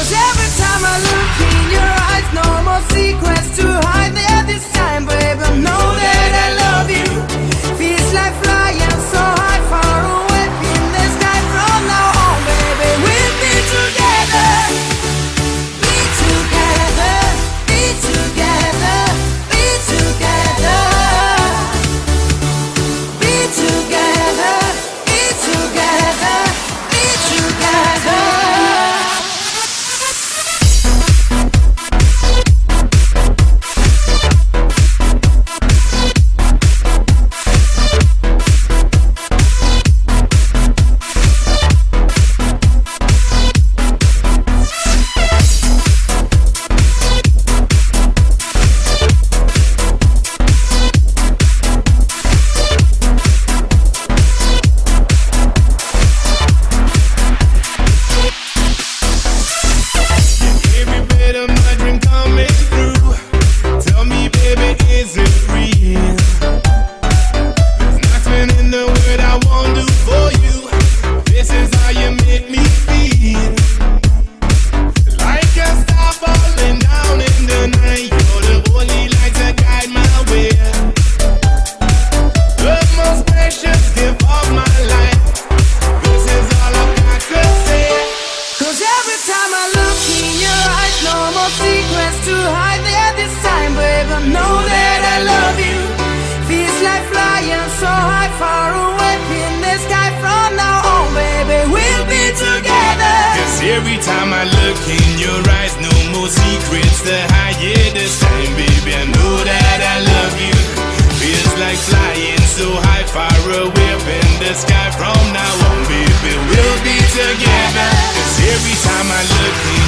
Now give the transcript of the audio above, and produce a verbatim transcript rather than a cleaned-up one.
every time I look in your eyes, no more secrets to hide there this time, babe. I know that I love you. Feels like flying so high, far away in the sky. From now on, baby, we'll be together. Be together, be together, be together. Be together, be together, be together. Secrets to hide there this time, babe. I know that I love you. Feels like flying so high, far away in the sky. From now on, baby, we'll be together. 'Cause every time I look in your eyes, no more secrets to hide. Yeah, this time, baby, I know that I love you. Feels like flying so high, far away in the sky. From now on, baby, we'll be together. 'Cause every time I look in